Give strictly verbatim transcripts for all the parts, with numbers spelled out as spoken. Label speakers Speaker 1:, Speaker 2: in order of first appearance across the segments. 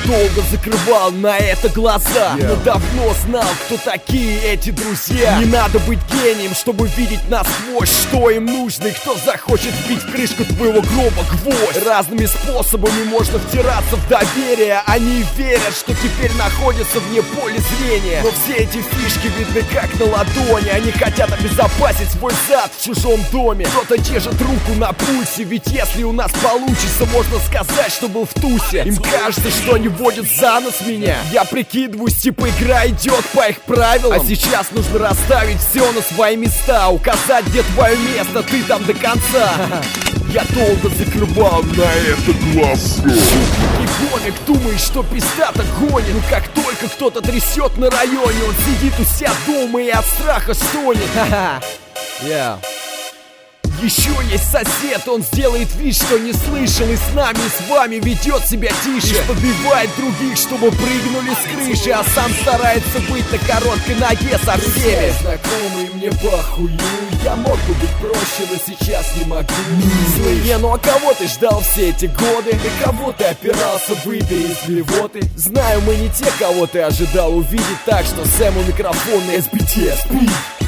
Speaker 1: долго закрывал на это глаза,
Speaker 2: yeah.
Speaker 1: но давно знал, кто такие эти друзья. Не надо быть гением, чтобы видеть насквозь, что им нужно и кто захочет вбить в крышку твоего гроба гвоздь. Разными способами можно втираться в доверие. Они верят, что теперь находятся вне поля зрения, но все эти фишки видны как на ладони. Они хотят обезопасить свой зад в чужом доме. Кто-то держит руку на пульсе, ведь если у нас получится, можно сказать, что был в тусе. Им кажется, что они водят за нос меня. Я прикидываюсь, типа игра идет по их правилам. А сейчас нужно расставить все на свои места, указать, где твое место, ты там до конца. Я долго закрывал на это глаза. Шутник и гомик думает, что пизда-то гонит. Но как только кто-то трясет на районе, он сидит у себя дома и от страха стонет. Ха-ха. Yeah. Еще есть сосед, он сделает вид, что не слышал, и с нами, и с вами ведет себя тише. Лишь подбивает других, чтобы прыгнули с крыши, а сам старается быть на короткой ноге со всеми.
Speaker 2: Знакомые мне похую, я мог бы быть проще, но сейчас не могу.
Speaker 1: Злые, ну а кого ты ждал все эти годы?
Speaker 2: На кого ты опирался, выбери из блевоты?
Speaker 1: Знаю, мы не те, кого ты ожидал увидеть, так что Сэму микрофон и эс би ти эс пи.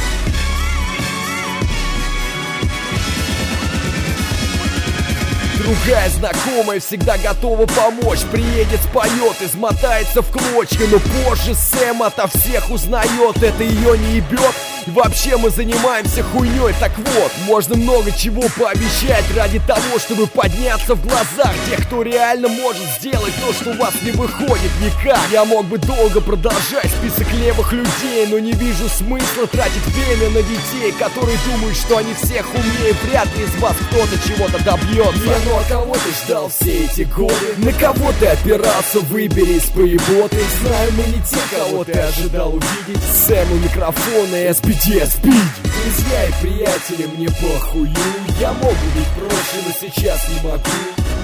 Speaker 1: Другая знакомая всегда готова помочь. Приедет, споет, измотается в клочья, но позже Сэм ото всех узнает, это ее не ебет. И вообще мы занимаемся хуйней. Так вот, можно много чего пообещать ради того, чтобы подняться в глазах тех, кто реально может сделать то, что у вас не выходит никак. Я мог бы долго продолжать список левых людей, но не вижу смысла тратить время на детей, которые думают, что они всех умнее. Вряд ли из вас кто-то чего-то добьется.
Speaker 2: Не, ну а кого ты ждал все эти годы?
Speaker 1: На кого ты опирался, выбери из поеботы.
Speaker 2: Знаю, мы не те, кого ты ожидал увидеть.
Speaker 1: Сэму микрофон и эс би ти эс пи.
Speaker 2: Друзья и приятели, мне похую. Я мог бы быть проще, но сейчас не могу.